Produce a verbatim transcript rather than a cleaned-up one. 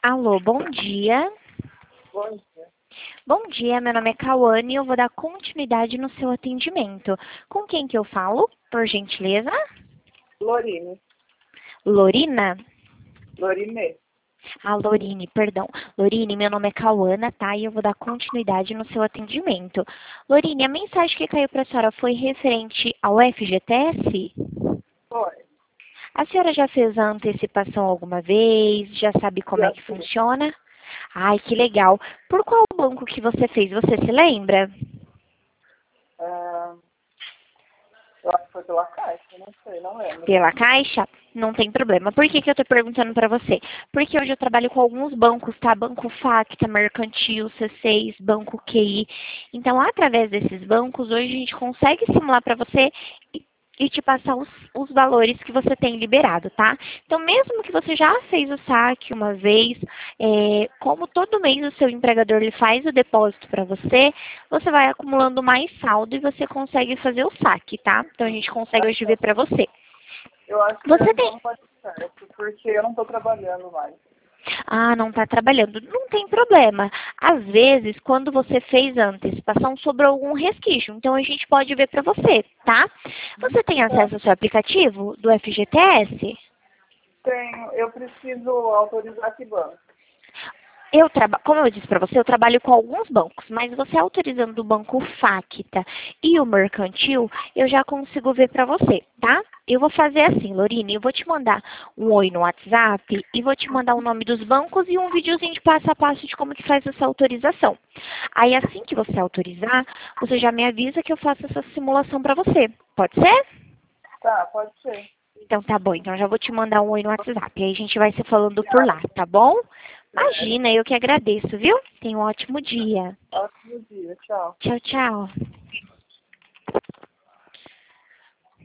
Alô, bom dia. Bom dia. Bom dia, meu nome é Cauane e eu vou dar continuidade no seu atendimento. Com quem que eu falo, por gentileza? Lorine. Lorina? Lorine. Ah, Lorine, perdão. Lorine, meu nome é Cauana, tá? E eu vou dar continuidade no seu atendimento. Lorine, a mensagem que caiu para a senhora foi referente ao F G T S? Foi. A senhora já fez a antecipação alguma vez? Já sabe como é Já que fiz. funciona? Ai, que legal. Por qual banco que você fez? Você se lembra? Ah, eu acho que foi pela Caixa, não sei, não lembro. Pela Caixa? Não tem problema. Por que que eu estou perguntando para você? Porque hoje eu trabalho com alguns bancos, tá? Banco Facta, Mercantil, C seis, Banco Q I. Então, através desses bancos, hoje a gente consegue simular para você e e te passar os, os valores que você tem liberado, tá? Então, mesmo que você já fez o saque uma vez, é, como todo mês o seu empregador ele faz o depósito para você, você vai acumulando mais saldo e você consegue fazer o saque, tá? Então, a gente consegue hoje ver para você. Eu acho que Você então tem... não pode ser certo, porque eu não estou trabalhando mais. Ah, não está trabalhando. Não tem problema. Às vezes, quando você fez a antecipação, sobrou algum resquício. Então, a gente pode ver para você, tá? Você tem Tá. acesso ao seu aplicativo do F G T S? Tenho, eu preciso autorizar que banco? Eu traba... Como eu disse para você, eu trabalho com alguns bancos, mas você autorizando o banco Facta e o Mercantil, eu já consigo ver para você, tá? Eu vou fazer assim, Lorine, eu vou te mandar um oi no WhatsApp e vou te mandar o nome dos bancos e um videozinho de passo a passo de como que faz essa autorização. Aí assim que você autorizar, você já me avisa que eu faço essa simulação para você. Pode ser? Tá, pode ser. Então tá bom, então já vou te mandar um oi no WhatsApp. Aí a gente vai se falando por Obrigada. lá, tá bom? Certo. Imagina, eu que agradeço, viu? Tenha um ótimo dia. Ótimo dia. Tchau. Tchau, tchau.